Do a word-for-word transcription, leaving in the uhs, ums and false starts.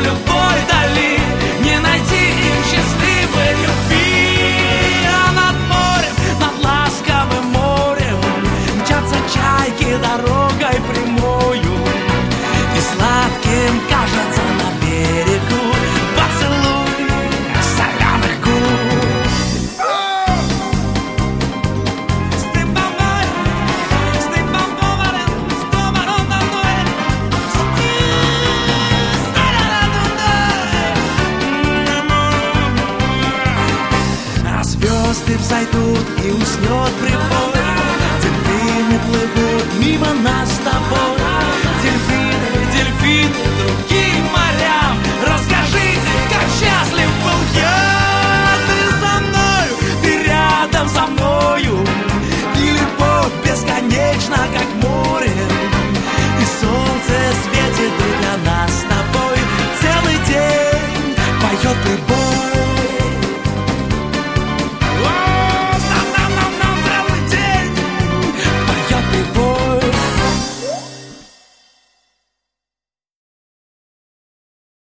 любой дали не найти им счастливой любви. А над морем, над ласковым морем мчатся чайки дорогой прямою, и сладким кажется на берегу поцелуй соленых губ. А звезды взойдут и уснет прибой.